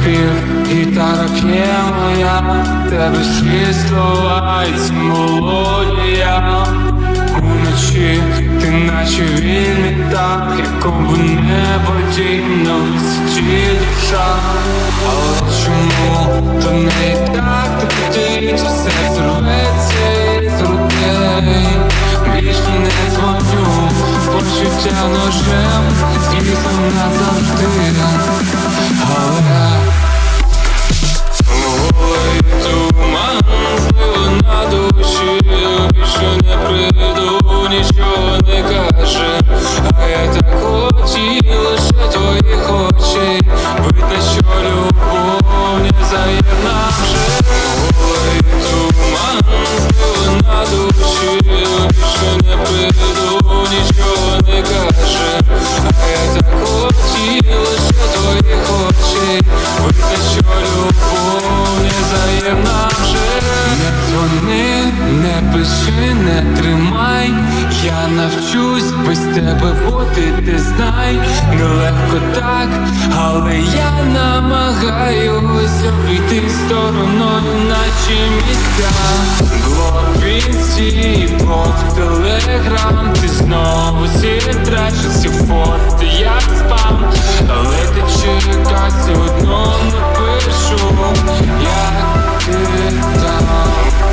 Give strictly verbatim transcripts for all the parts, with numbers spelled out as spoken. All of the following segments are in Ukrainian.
спів, гітара п'є моя, тебе всі слова і ці мелодія. Уночі ти наче вільний птах, якому не подібна в висоті душа. Але чому то не і так, то тоді все зрветься із грудей. Більше не дзвоню, почуття ножем, злізом назавжди. Але голий туман злив на душі, більше не прийду, нічого не каже. А я так хотів лише твоїх очей. Видно, що любов не взаємна вже. Голий туман злив на душі, більше не прийду, нічого не каже. А я так хотів лише твоїх очей. Видно, що любов не взаємна вже. Не дзвони, не пиши, не тримай. Я навчусь без тебе бути, ти знай. Нелегко так, але я намагаюсь обійти стороною наші місця. Блок в інсті, блок в телеграм. Ти знову зітрачиш ці фото, як спам. Але ти чекай, все одно не пишу, як ти там.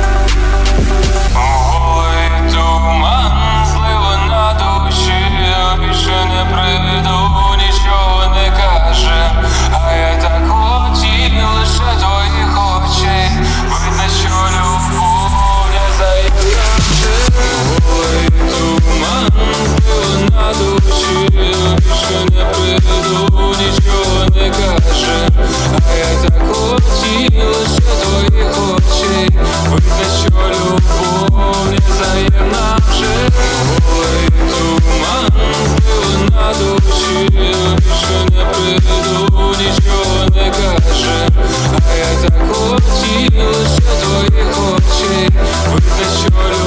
Голий туман злив на душі, більше не прийду, нічого не каже. А я так хотів лише твоїх очей. Видно, що любов не взаємна вже. Голий туман злив на душі, більше не прийду, нічого не каже. А я так хотів лише твоїх очей. Видно, що любов не взаємна вже. Голий туман злив на душі, більше не прийду, нічого не каже. А я так хотів лише твоїх очей. Видно, що любов